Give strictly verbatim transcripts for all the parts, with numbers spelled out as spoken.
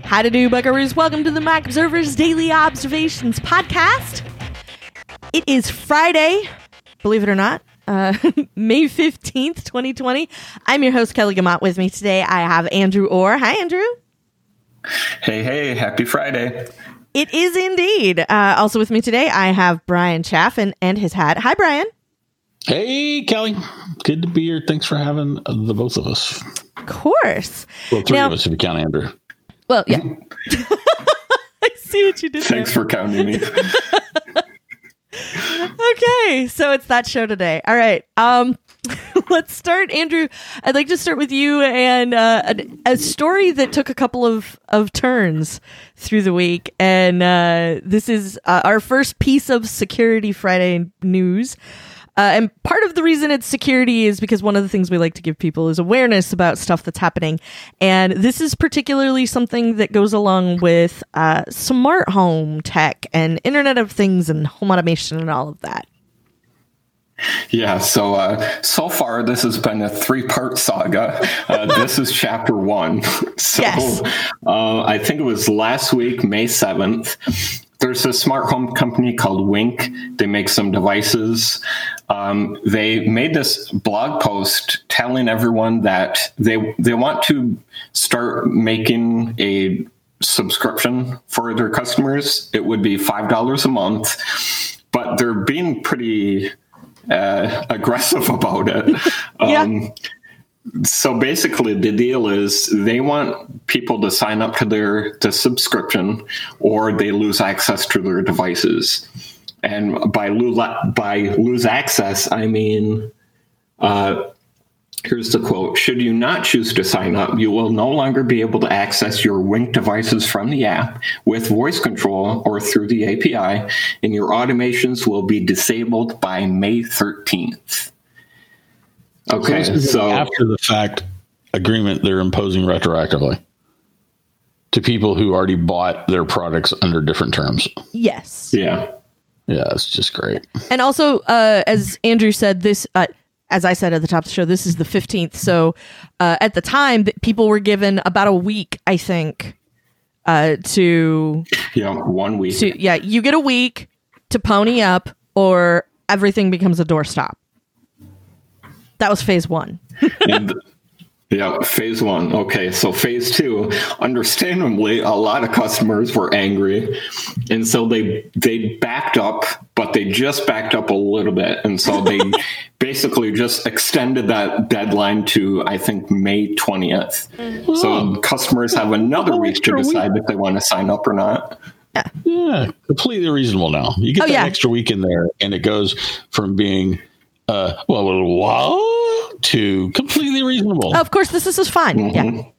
How to do, buckaroos? Welcome to the Mac Observer's Daily Observations podcast. It is Friday, believe it or not, uh, May fifteenth, twenty twenty. I'm your host, Kelly Gamott. With me today, I have Andrew Orr. Hi, Andrew. Hey, hey, happy Friday. It is indeed. Uh, also with me today, I have Brian Chaffin and his hat. Hi, Brian. Hey, Kelly. Good to be here. Thanks for having the both of us. Of course. Well, three now, of us if you count Andrew. Well, yeah. I see what you did Thanks there. for counting me. Okay, so it's that show today. All right. Um, let's start, Andrew. I'd like to start with you and uh, a, a story that took a couple of, of turns through the week. And uh, this is uh, our first piece of Security Friday news. Uh, and part of the reason it's security is because one of the things we like to give people is awareness about stuff that's happening. And this is particularly something that goes along with uh, smart home tech and Internet of Things and home automation and all of that. Yeah, so uh, so far this has been a three-part saga. Uh, this is chapter one. So Yes. uh, I think it was last week, May seventh. There's a smart home company called Wink. They make some devices. Um, they made this blog post telling everyone that they they want to start making a subscription for their customers. It would be five dollars a month, but they're being pretty uh, aggressive about it. Yeah. Um, So basically, the deal is they want people to sign up to their the subscription, or they lose access to their devices. And by lose by lose access, I mean, uh, here's the quote: "Should you not choose to sign up, you will no longer be able to access your Wink devices from the app with voice control or through the A P I, and your automations will be disabled by May thirteenth." Okay, so, this is so after the fact agreement they're imposing retroactively to people who already bought their products under different terms. Yes. yeah. Yeah, it's just great. And also, uh, as Andrew said, this, uh, as I said at the top of the show, this is the fifteenth. So uh, at the time, that people were given about a week, I think, uh, to... Yeah, one week. to yeah, you get a week to pony up or everything becomes a doorstop. That was phase one. And, yeah, phase one. Okay, so phase two. Understandably, a lot of customers were angry, and so they they backed up, but they just backed up a little bit, and so they basically just extended that deadline to, I think, May twentieth. Mm-hmm. So customers have another Oh, week to decide week. if they want to sign up or not. Yeah, yeah completely reasonable now. You get oh, that yeah. extra extra week in there, and it goes from being Uh, well, a little while to completely reasonable. of course, this, this is fine. Mm-hmm. Yeah.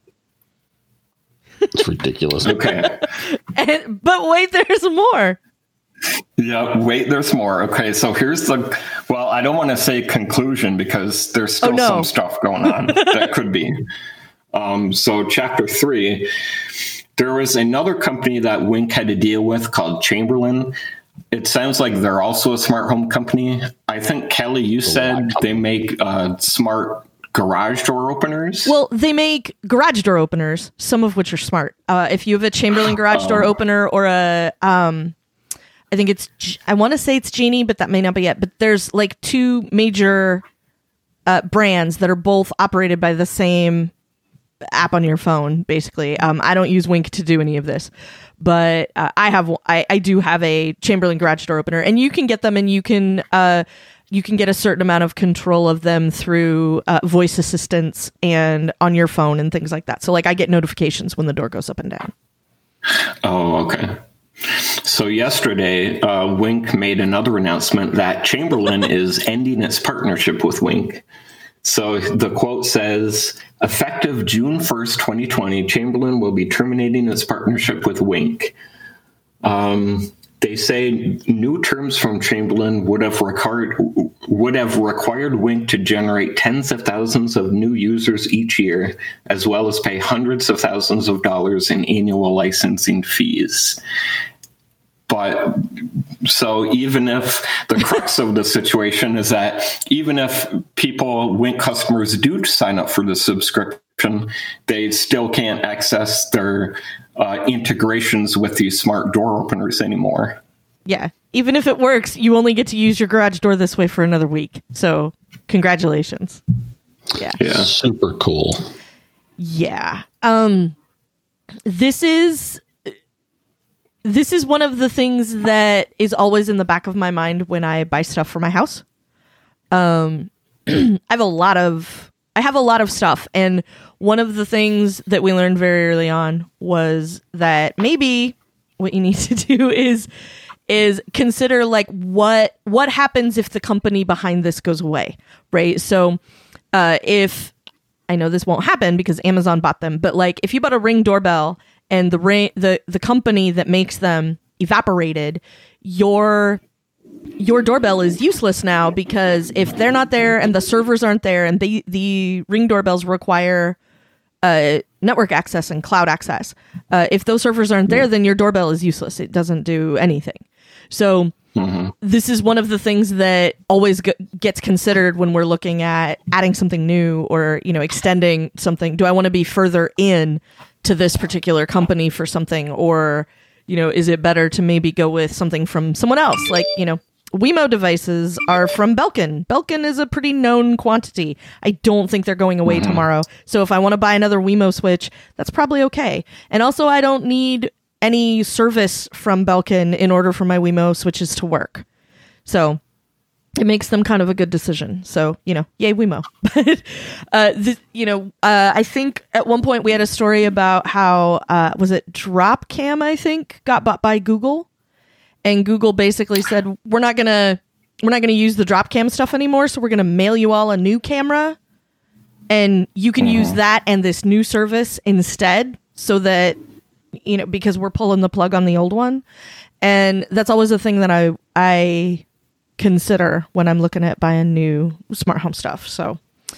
It's ridiculous. Okay. And, but wait, there's more. Yeah, wait, there's more. Okay, so here's the, well, I don't want to say conclusion because there's still oh, no. some stuff going on that could be. Um, so chapter three, there was another company that Wink had to deal with called Chamberlain. It sounds like they're also a smart home company. I think, Kelly, you said they make uh, smart garage door openers. Well, they make garage door openers, some of which are smart. Uh, if you have a Chamberlain garage door opener or a, um, I think it's, I want to say it's Genie, but that may not be it. But there's like two major uh, brands that are both operated by the same app on your phone, basically. Um, I don't use Wink to do any of this, but uh, I have, I, I do have a Chamberlain garage door opener, and you can get them, and you can, uh, you can get a certain amount of control of them through uh, voice assistants and on your phone and things like that. So, like, I get notifications when the door goes up and down. Oh, okay. So yesterday, uh, Wink made another announcement that Chamberlain is ending its partnership with Wink. So the quote says, effective June first, twenty twenty, Chamberlain will be terminating its partnership with Wink. Um, they say new terms from Chamberlain would have required would have required Wink to generate tens of thousands of new users each year, as well as pay hundreds of thousands of dollars in annual licensing fees. But so even if the crux of the situation is that even if people, Wink customers, do sign up for the subscription, they still can't access their uh, integrations with these smart door openers anymore. Yeah. Even if it works, you only get to use your garage door this way for another week. So congratulations. Yeah. Yeah. Super cool. Yeah. Um, this is, this is one of the things that is always in the back of my mind when I buy stuff for my house. Um, I have a lot of, I have a lot of stuff. And one of the things that we learned very early on was that maybe what you need to do is, is consider like what, what happens if the company behind this goes away, right? So, uh, if I know this won't happen because Amazon bought them, but like if you bought a Ring doorbell and the ring, the, the company that makes them evaporated, your, your doorbell is useless now because if they're not there and the servers aren't there and the, the Ring doorbells require uh, network access and cloud access. Uh, if those servers aren't there, then your doorbell is useless. It doesn't do anything. So mm-hmm. this is one of the things that always g- gets considered when we're looking at adding something new or, you know, extending something. Do I want to be further in to this particular company for something? Or, you know, is it better to maybe go with something from someone else? Like, you know, Wemo devices are from Belkin. Belkin is a pretty known quantity. I don't think they're going away mm-hmm. tomorrow. So if I want to buy another Wemo switch, that's probably okay. And also I don't need any service from Belkin in order for my Wemo switches to work. So it makes them kind of a good decision. So, you know, yay Wemo. But, uh, the, you know, uh, I think at one point we had a story about how, uh, was it Dropcam, I think, got bought by Google. And Google basically said, we're not going to, we're not going to use the Dropcam stuff anymore. So we're going to mail you all a new camera and you can mm-hmm. use that and this new service instead so that, you know, because we're pulling the plug on the old one. And that's always a thing that I I consider when I'm looking at buying new smart home stuff. So,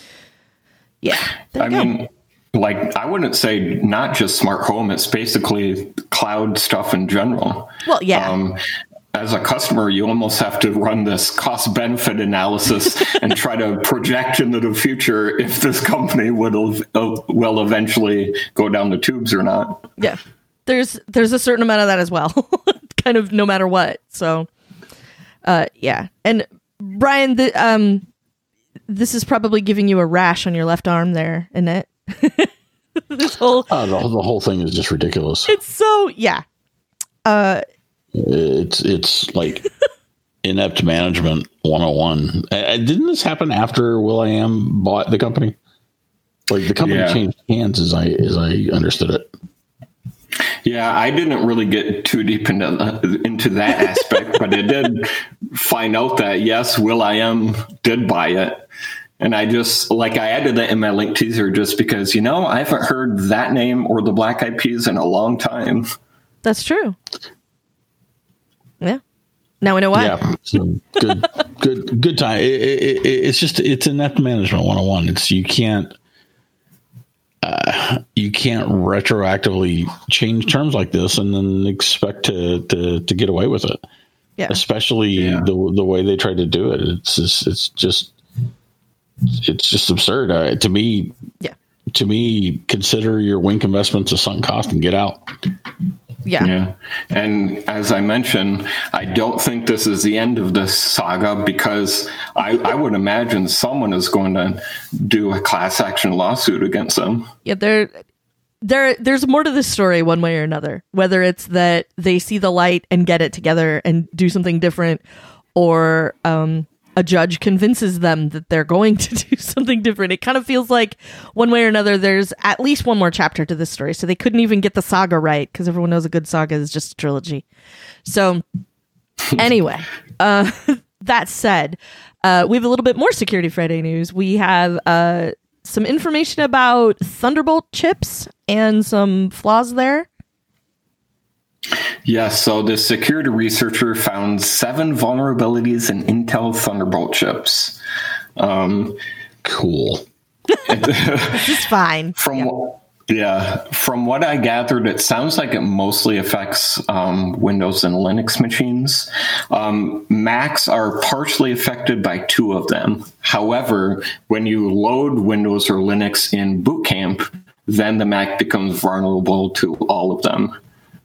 yeah. I go. mean, like, I wouldn't say not just smart home. It's basically cloud stuff in general. Well, yeah. Um, as a customer, you almost have to run this cost-benefit analysis and try to project into the future if this company would uh, will eventually go down the tubes or not. Yeah. There's there's a certain amount of that as well, kind of no matter what. So, uh, yeah. And Brian, the, um, this is probably giving you a rash on your left arm there, isn't it? This whole oh, the, the whole thing is just ridiculous. It's so yeah. Uh, it's it's like inept management one oh one. Uh, didn't this happen after Will.i.am bought the company? Like the company yeah. changed hands, as I as I understood it. Yeah, I didn't really get too deep into uh, into that aspect, but I did find out that yes, Will.i.am did buy it, and I just like I added that in my link teaser just because you know I haven't heard that name or the Black Eyed Peas in a long time. That's true. Yeah, now we know why. Yeah, so good, good, good time. It, it, it, it's just it's inept management one oh one. It's you can't. Uh, you can't retroactively change terms like this and then expect to, to, to get away with it. Yeah. Especially yeah. the the way they try to do it. It's just, it's just, it's just absurd. Uh, to me, yeah. to me, consider your Wink investments a sunk cost and get out. Yeah. Yeah. And as I mentioned, I don't think this is the end of this saga because I, I would imagine someone is going to do a class action lawsuit against them. Yeah, there, there, there's more to this story one way or another, whether it's that they see the light and get it together and do something different, or um, a judge convinces them that they're going to do something different. It kind of feels like one way or another, there's at least one more chapter to this story. So they couldn't even get the saga right because everyone knows a good saga is just a trilogy. So anyway, uh, that said, uh, we have a little bit more Security Friday news. We have uh, some information about Thunderbolt chips and some flaws there. Yes, so the security researcher found seven vulnerabilities in Intel Thunderbolt chips. Um, cool. This is fine. From yeah. yeah, from what I gathered, it sounds like it mostly affects um, Windows and Linux machines. Um, Macs are partially affected by two of them. However, when you load Windows or Linux in boot boot camp, then the Mac becomes vulnerable to all of them.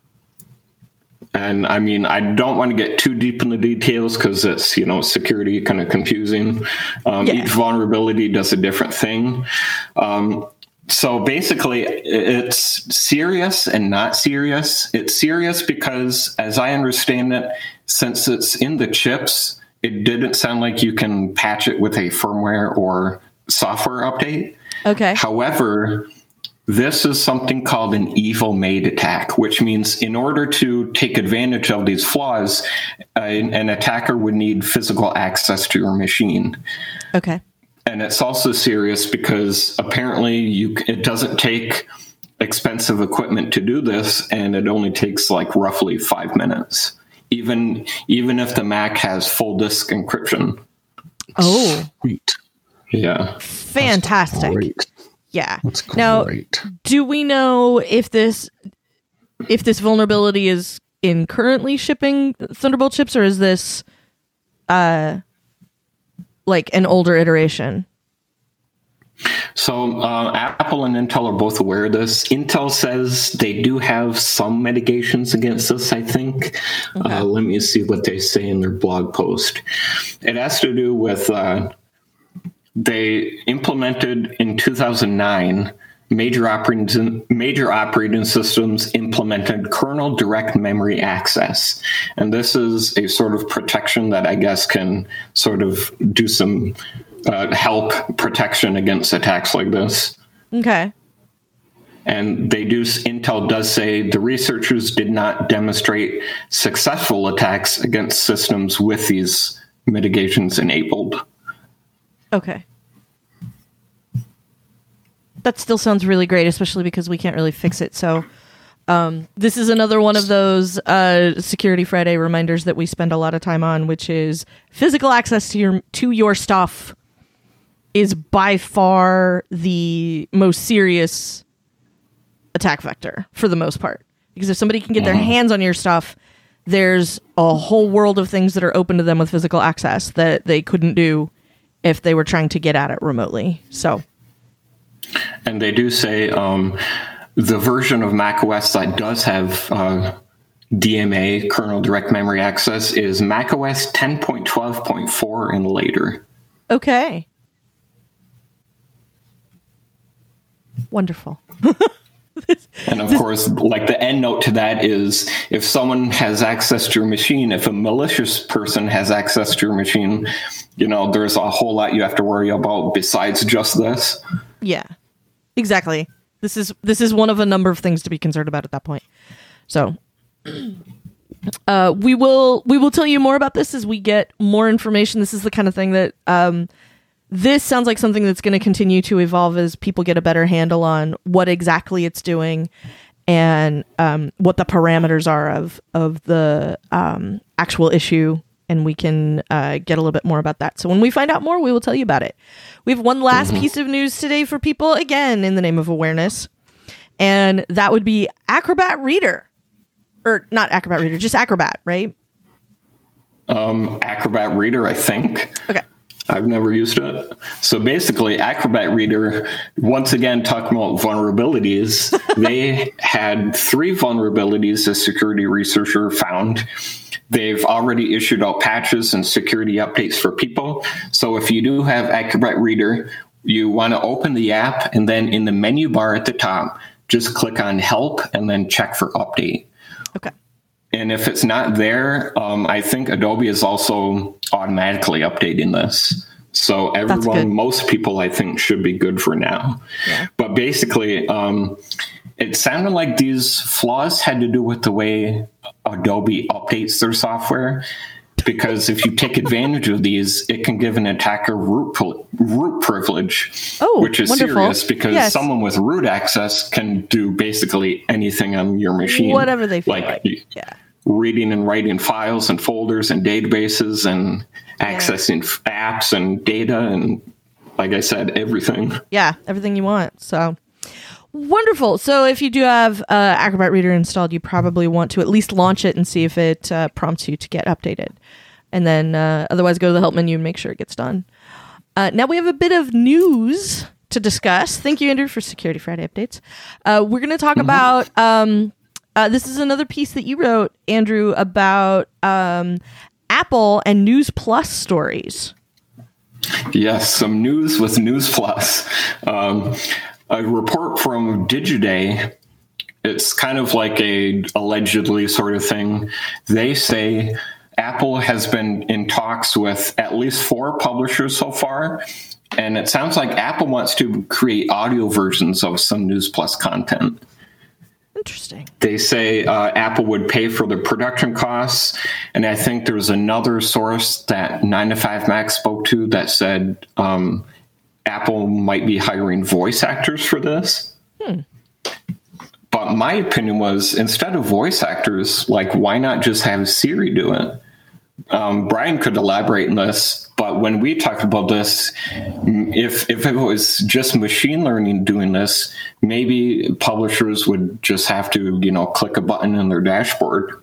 And I mean, I don't want to get too deep in the details because it's, you know, security kind of confusing. Um, yeah. Each vulnerability does a different thing. Um, so basically, it's serious and not serious. It's serious because, as I understand it, since it's in the chips, it didn't sound like you can patch it with a firmware or software update. Okay. However, this is something called an evil made attack, which means in order to take advantage of these flaws, uh, an attacker would need physical access to your machine. Okay. And it's also serious because apparently you it doesn't take expensive equipment to do this, and it only takes like roughly five minutes, even even if the Mac has full disk encryption. Oh, Sweet. Yeah. fantastic. Great. Yeah. That's great. Now, do we know if this if this vulnerability is in currently shipping Thunderbolt chips, or is this uh like an older iteration? So uh, Apple and Intel are both aware of this. Intel says they do have some mitigations against this, I think. Okay. Uh, let me see what they say in their blog post. It has to do with uh, they implemented in two thousand nine, major operating, major operating systems implemented kernel direct memory access. And this is a sort of protection that I guess can sort of do some uh, help protection against attacks like this. Okay. And they do, Intel does say the researchers did not demonstrate successful attacks against systems with these mitigations enabled. Okay. That still sounds really great, especially because we can't really fix it. So um, this is another one of those uh, Security Friday reminders that we spend a lot of time on, which is physical access to your to your stuff is by far the most serious attack vector for the most part. Because if somebody can get their hands on your stuff, there's a whole world of things that are open to them with physical access that they couldn't do if they were trying to get at it remotely. So... And they do say um, the version of macOS that does have uh, D M A, kernel direct memory access, is macOS ten point twelve point four and later. Okay. Wonderful. And of course, like the end note to that is if someone has access to your machine, if a malicious person has access to your machine, you know, there's a whole lot you have to worry about besides just this. Yeah, exactly. This is this is one of a number of things to be concerned about at that point. So uh, we will we will tell you more about this as we get more information. This is the kind of thing that um, this sounds like something that's going to continue to evolve as people get a better handle on what exactly it's doing and um, what the parameters are of of the um, actual issue. And we can uh, get a little bit more about that. So when we find out more, we will tell you about it. We have one last mm-hmm. piece of news today for people, again, in the name of awareness. And that would be Acrobat Reader. Or not Acrobat Reader, just Acrobat, right? Um, Acrobat Reader, I think. Okay. I've never used it. So basically, Acrobat Reader, once again, talking about vulnerabilities, they had three vulnerabilities a security researcher found. They've already issued out patches and security updates for people. So if you do have Acrobat Reader, you want to open the app, and then in the menu bar at the top, just click on Help and then check for Update. Okay. And if it's not there, um, I think Adobe is also automatically updating this. So everyone, most people, I think, should be good for now. Yeah. But basically, um, it sounded like these flaws had to do with the way Adobe updates their software. Because if you take advantage of these, it can give an attacker root, root privilege, oh, which is wonderful. serious because yes. someone with root access can do basically anything on your machine. Whatever they feel like. like. Yeah. Reading and writing files and folders and databases and yeah. accessing apps and data and, like I said, everything. Yeah, everything you want. So wonderful. So if you do have uh, Acrobat Reader installed, you probably want to at least launch it and see if it uh, prompts you to get updated. And then uh, otherwise go to the help menu and make sure it gets done. Uh, now we have a bit of news to discuss. Thank you, Andrew, for Security Friday updates. Uh, we're going to talk Mm-hmm. about, um, uh, this is another piece that you wrote, Andrew, about um, Apple and News Plus stories. Yes, some news with News Plus. Um, a report from Digiday. It's kind of like a allegedly sort of thing. They say Apple has been in talks with at least four publishers so far, and it sounds like Apple wants to create audio versions of some News Plus content. Interesting. They say uh, Apple would pay for the production costs, and I think there's another source that nine to five Mac spoke to that said um, Apple might be hiring voice actors for this. Hmm. But my opinion was, instead of voice actors, like, why not just have Siri do it? Um, Brian could elaborate on this, but when we talked about this, if if it was just machine learning doing this, maybe publishers would just have to, you know, click a button in their dashboard.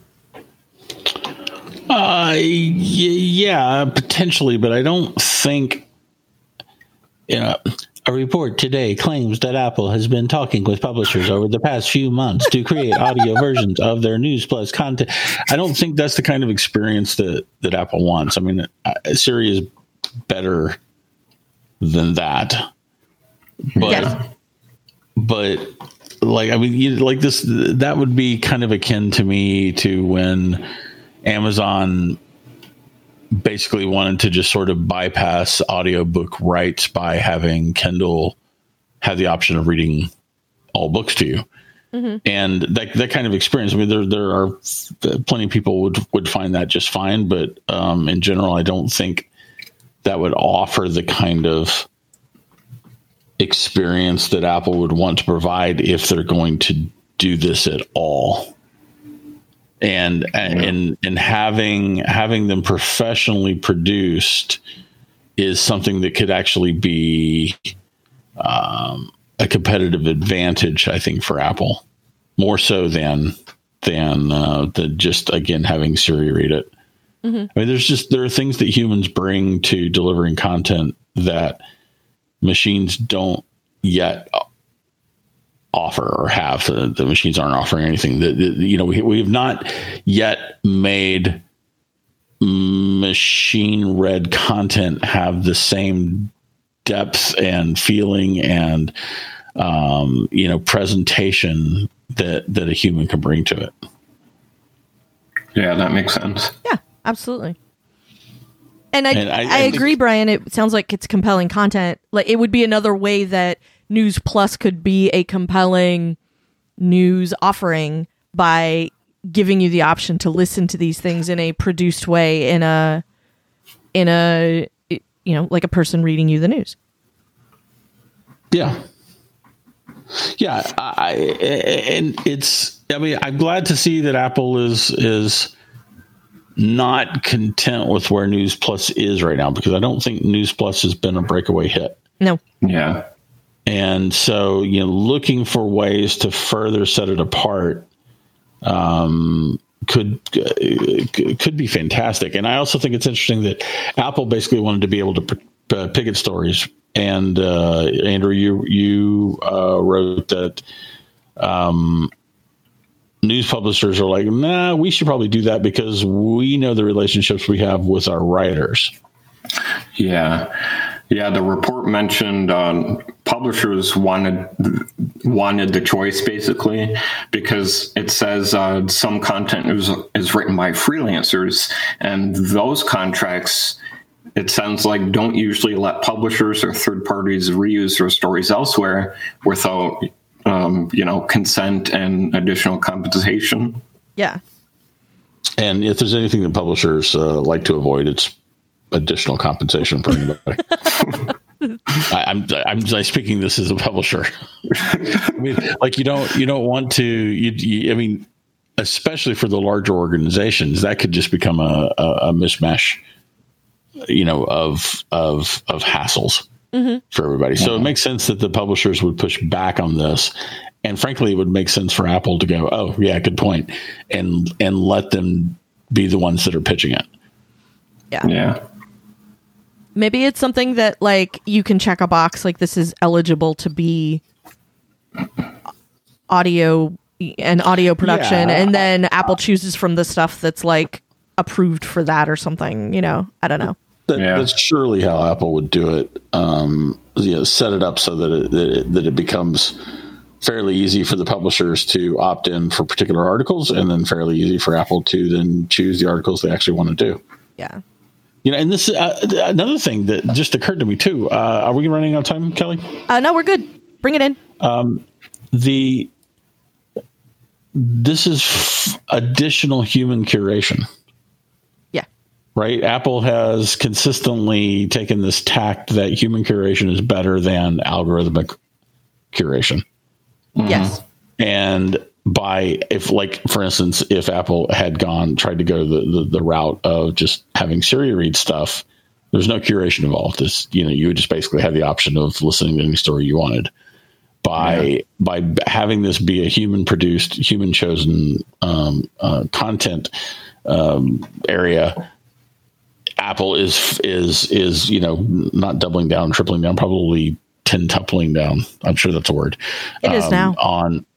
Uh, y- yeah, potentially, but I don't think, you know, a report today claims that Apple has been talking with publishers over the past few months to create audio versions of their News Plus content. I don't think that's the kind of experience that, that Apple wants. I mean, uh, Siri is better than that. But, Yes. but like, I mean, you, like this, that would be kind of akin to me to when Amazon basically wanted to just sort of bypass audiobook rights by having Kindle have the option of reading all books to you. Mm-hmm. And that that kind of experience, I mean, there there are plenty of people would, would find that just fine, but um, in general, I don't think that would offer the kind of experience that Apple would want to provide if they're going to do this at all. And and and having having them professionally produced is something that could actually be um, a competitive advantage, I think, for Apple, more so than than uh, the just again having Siri read it. Mm-hmm. I mean, there's just there are things that humans bring to delivering content that machines don't yet offer or have. The, the machines aren't offering anything. That you know, we we have not yet made machine read content have the same depth and feeling and um, you know, presentation that that a human can bring to it. Yeah, that makes sense. Yeah, absolutely. And I, And I- I, I think- agree, Brian. It sounds like it's compelling content. Like it would be another way that News Plus could be a compelling news offering by giving you the option to listen to these things in a produced way, in a, in a, you know, like a person reading you the news. Yeah. Yeah. I, and it's, I mean, I'm glad to see that Apple is, is not content with where News Plus is right now, because I don't think News Plus has been a breakaway hit. No. Yeah. And so, you know, looking for ways to further set it apart um, could uh, could be fantastic. And I also think it's interesting that Apple basically wanted to be able to uh, pick its stories. And uh, Andrew, you you uh, wrote that um, news publishers are like, nah, we should probably do that because we know the relationships we have with our writers. Yeah. Yeah, the report mentioned um, publishers wanted wanted the choice, basically, because it says uh, some content is, is written by freelancers, and those contracts, it sounds like, don't usually let publishers or third parties reuse their stories elsewhere without, um, you know, consent and additional compensation. Yeah. And if there's anything that publishers uh, like to avoid, it's additional compensation for anybody. I, I'm I'm like speaking this as a publisher. I mean, like you don't you don't want to. You, you, I mean, especially for the larger organizations, that could just become a, a, a mishmash, you know, of of of hassles mm-hmm. for everybody. So mm-hmm. it makes sense that the publishers would push back on this, and frankly, it would make sense for Apple to go, "Oh, yeah, good point," and and let them be the ones that are pitching it. Yeah. Yeah. Maybe it's something that like you can check a box like this is eligible to be audio and audio production, Yeah. and then Apple chooses from the stuff that's like approved for that or something. You know, I don't know. That, Yeah. That's surely how Apple would do it. Um, you know, set it up so that it, that it that it becomes fairly easy for the publishers to opt in for particular articles, and then fairly easy for Apple to then choose the articles they actually want to do. Yeah. You know, and this uh, another thing that just occurred to me too. Uh, are we running out of time, Kelly? Uh, no, we're good. Bring it in. The this is f- additional human curation. Yeah. Right? Apple has consistently taken this tact that human curation is better than algorithmic curation. Yes. And by, if like, for instance, if Apple had gone, tried to go the, the, the route of just having Siri read stuff, there's no curation involved. This, you know, you would just basically have the option of listening to any story you wanted. By yeah. by having this be a human produced, human chosen um, uh, content um, area, Apple is is is you know not doubling down, tripling down, probably tentupling down. I'm sure that's a word. It um, is now on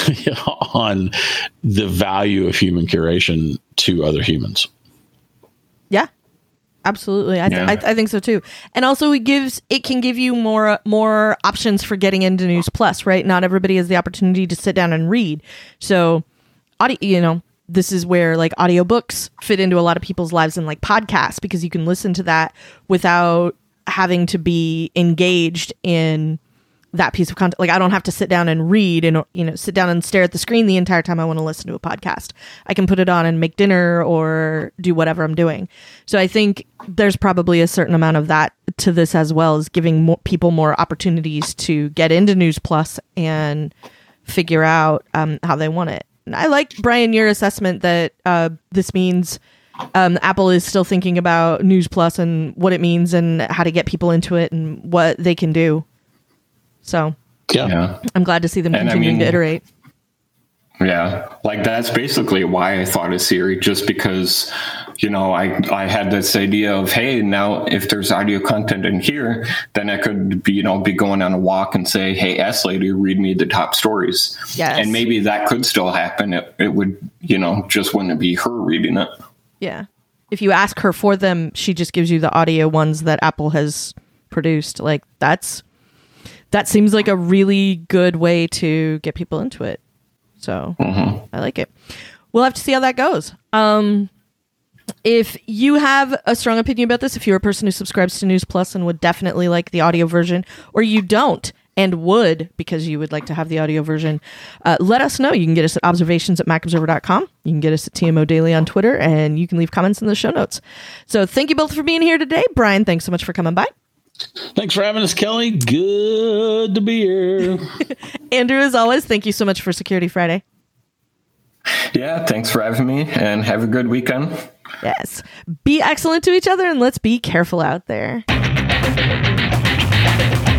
on the value of human curation to other humans. Yeah. Absolutely. I, th- Yeah. I, th- I think so too. And also it gives, it can give you more, more options for getting into News Plus, right? Not everybody has the opportunity to sit down and read. So audio, you know, this is where like audiobooks fit into a lot of people's lives, and like podcasts, because you can listen to that without having to be engaged in that piece of content. Like I don't have to sit down and read and, you know, sit down and stare at the screen the entire time I want to listen to a podcast. I can put it on and make dinner or do whatever I'm doing. So I think there's probably a certain amount of that to this, as well as giving more people more opportunities to get into News Plus and figure out um, how they want it. And I like, Brian, your assessment that uh, this means um, Apple is still thinking about News Plus and what it means and how to get people into it and what they can do. So Yeah. Yeah. I'm glad to see them And I continuing mean- to iterate. Yeah, like that's basically why I thought of Siri, just because, you know, I I had this idea of, hey, now if there's audio content in here, then I could be, you know, be going on a walk and say, hey, S lady, read me the top stories. Yes. And maybe that could still happen. It, it would, you know, just wouldn't be her reading it. Yeah. If you ask her for them, she just gives you the audio ones that Apple has produced. Like that's, that seems like a really good way to get people into it. So mm-hmm. I like it. We'll have to see how that goes. Um, if you have a strong opinion about this, if you're a person who subscribes to News Plus and would definitely like the audio version, or you don't and would because you would like to have the audio version, uh, let us know. You can get us at observations at mac observer dot com. You can get us at T M O Daily on Twitter, and you can leave comments in the show notes. So thank you both for being here today. Brian, thanks so much for coming by. Thanks for having us, Kelly. Good to be here. Andrew, as always, thank you so much for Security Friday. Yeah, thanks for having me, and have a good weekend. Yes. Be excellent to each other, and let's be careful out there.